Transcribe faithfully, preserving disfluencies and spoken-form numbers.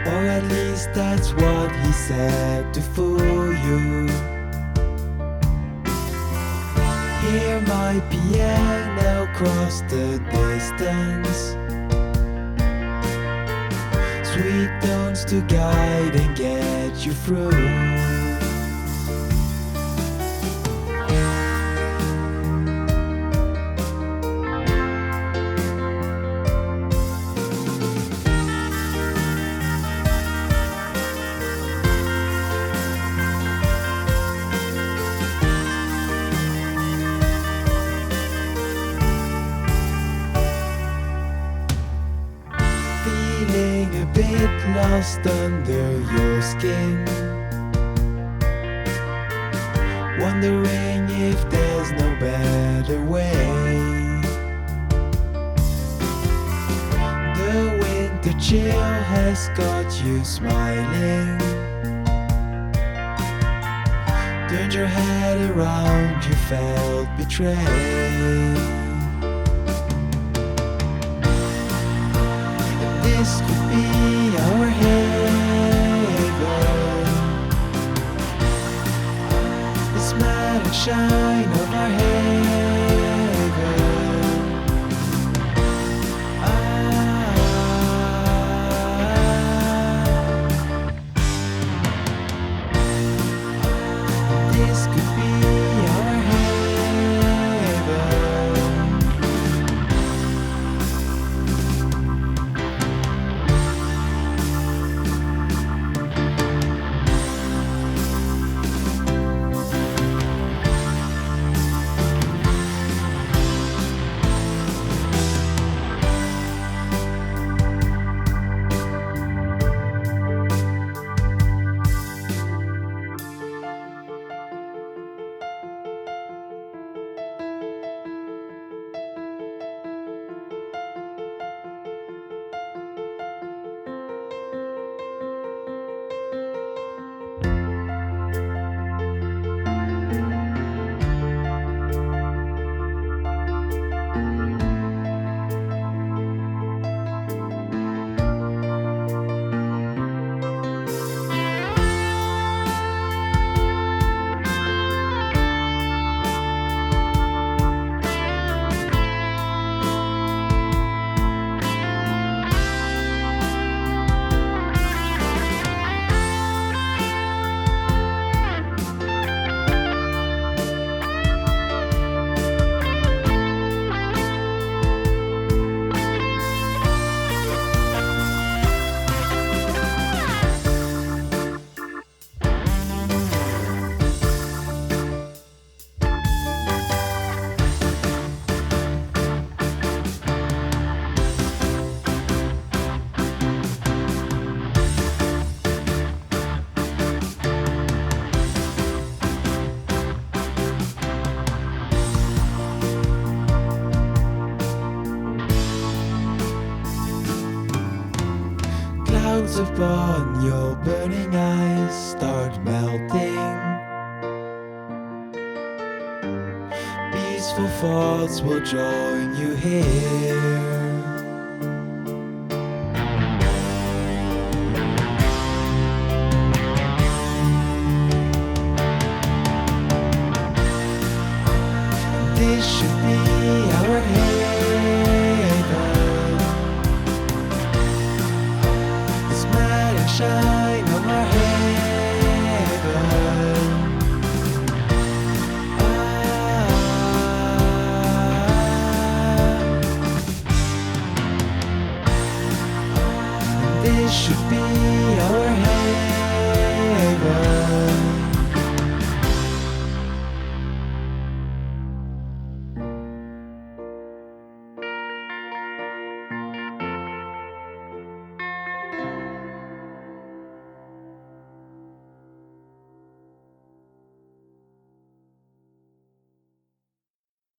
or at least that's what he said to fool you. Hear my piano cross the distance, sweet tones to guide and get you through. Feeling a bit lost under your skin, wondering if there's no better way. The winter chill has got you smiling. Turned your head around, you felt betrayed. This could be our haven, the smell and shine of our haven. Ah, this could be our haven. Clouds upon your burning eyes start melting. Peaceful thoughts will join you here. This should be our haven, the smile and shine of our haven. Ah, this should be our haven.